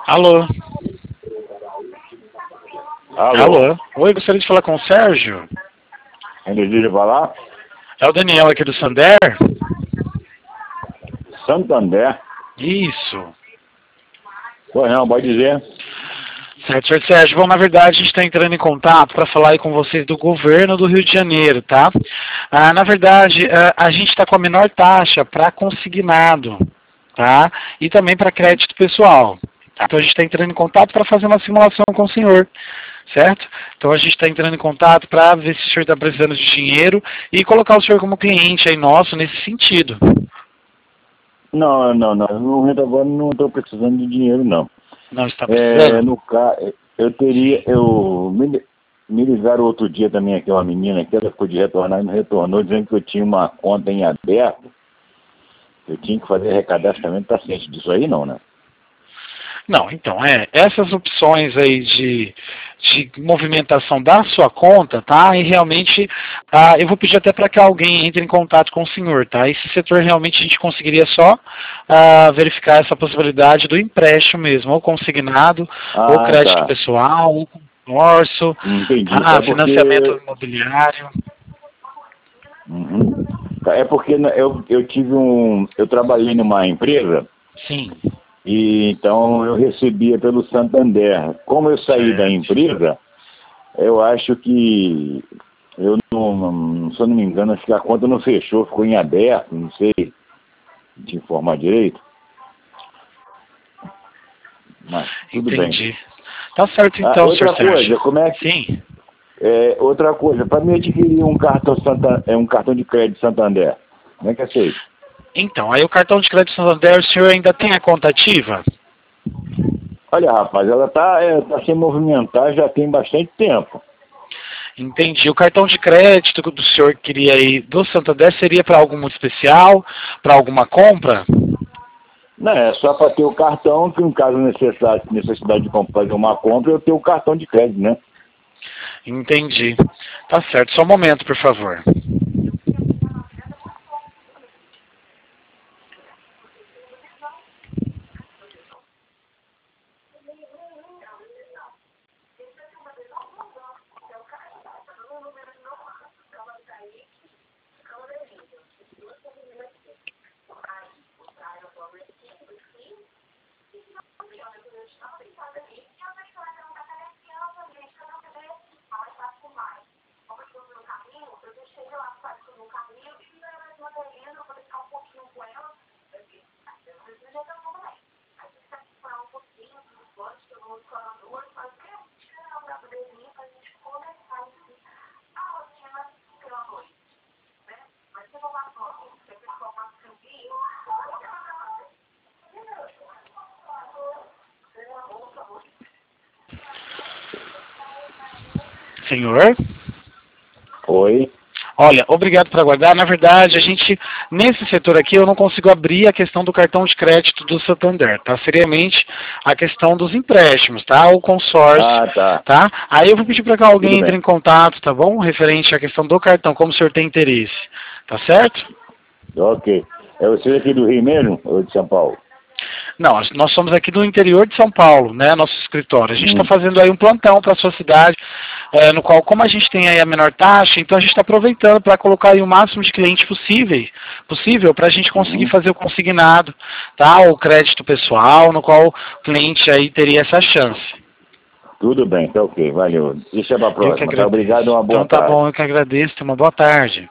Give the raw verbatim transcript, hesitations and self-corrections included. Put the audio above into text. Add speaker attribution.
Speaker 1: Alô?
Speaker 2: Alô?
Speaker 1: Alô? Oi, gostaria de falar com o Sérgio?
Speaker 2: Quem deseja falar?
Speaker 1: É o Daniel aqui do Santander?
Speaker 2: Santander.
Speaker 1: Isso.
Speaker 2: Pois não, pode dizer.
Speaker 1: Certo, senhor Sérgio. Bom, na verdade, a gente está entrando em contato para falar aí com vocês do governo do Rio de Janeiro, tá? Ah, na verdade, ah, a gente está com a menor taxa para consignado, tá? E também para crédito pessoal. Tá? Então a gente está entrando em contato para fazer uma simulação com o senhor, certo? Então a gente está entrando em contato para ver se o senhor está precisando de dinheiro e colocar o senhor como cliente aí nosso nesse sentido.
Speaker 2: Não, não, não. No momento agora não estou precisando de dinheiro, não.
Speaker 1: Não está
Speaker 2: É,
Speaker 1: precisando?
Speaker 2: no ca... Eu teria... Eu... Me... Me ligaram outro dia também aqui, uma menina que ela ficou de retornar e não retornou, dizendo que eu tinha uma conta em aberto. Eu tinha que fazer recadastramento. Está ciente disso aí, não, né?
Speaker 1: Não, então, é, essas opções aí de, de movimentação da sua conta, tá? E realmente, ah, eu vou pedir até para que alguém entre em contato com o senhor, tá? Esse setor realmente a gente conseguiria só ah, verificar essa possibilidade do empréstimo mesmo, ou consignado, ou
Speaker 2: Ah,
Speaker 1: crédito
Speaker 2: tá.
Speaker 1: pessoal, ou consórcio,
Speaker 2: Entendi.
Speaker 1: tá?
Speaker 2: É
Speaker 1: Financiamento
Speaker 2: porque...
Speaker 1: imobiliário.
Speaker 2: Uhum. É porque eu, eu tive um... Eu trabalhei numa empresa.
Speaker 1: Sim,
Speaker 2: E então eu recebia pelo Santander. Como eu saí da
Speaker 1: certo.
Speaker 2: empresa, eu acho que, eu não, não, se eu não me engano, acho que a conta não fechou, ficou em aberto, não sei te informar direito. Mas tudo bem.
Speaker 1: Entendi. Tá certo
Speaker 2: Ah,
Speaker 1: então, senhor
Speaker 2: outra
Speaker 1: Sérgio.
Speaker 2: coisa, como é que.
Speaker 1: Sim.
Speaker 2: É, outra coisa, para mim adquirir um cartão Santa, é, um cartão de crédito Santander, como é que é feito?
Speaker 1: Então, aí o cartão de crédito Santander, o senhor ainda tem a conta ativa?
Speaker 2: Olha, rapaz, ela está é, tá sem movimentar já tem bastante tempo.
Speaker 1: Entendi. O cartão de crédito que o senhor queria aí do Santander seria para algo muito especial? Para alguma compra?
Speaker 2: Não, é só para ter o cartão, que em caso necessidade, necessidade de fazer uma compra, eu tenho o cartão de crédito, né?
Speaker 1: Entendi. Tá certo. Só um momento, por favor. Senhor?
Speaker 2: Oi?
Speaker 1: Olha, obrigado por aguardar. Na verdade, a gente, nesse setor aqui, eu não consigo abrir a questão do cartão de crédito do Santander, tá? Seriamente a questão dos empréstimos, tá? O consórcio,
Speaker 2: Ah, tá.
Speaker 1: tá? Aí eu vou pedir para que
Speaker 2: Tudo
Speaker 1: alguém entre
Speaker 2: bem.
Speaker 1: em contato, tá bom? Referente à questão do cartão, como o senhor tem interesse, tá certo?
Speaker 2: Ok. É você aqui do Rio mesmo ou de São Paulo?
Speaker 1: Não, nós somos aqui do interior de São Paulo, né, nosso escritório. A gente está
Speaker 2: Hum.
Speaker 1: fazendo aí um plantão para a sua cidade, é, no qual, como a gente tem aí a menor taxa, então a gente está aproveitando para colocar aí o máximo de clientes possível, possível para a gente conseguir
Speaker 2: Uhum.
Speaker 1: fazer o consignado, tá, o crédito pessoal, no qual o cliente aí teria essa chance.
Speaker 2: Tudo bem, tá ok, valeu. Deixa para a
Speaker 1: Eu que
Speaker 2: próxima, tá? Obrigado e
Speaker 1: agradeço.
Speaker 2: uma boa
Speaker 1: Então tá
Speaker 2: tarde.
Speaker 1: bom, eu que agradeço. Tenha uma boa tarde.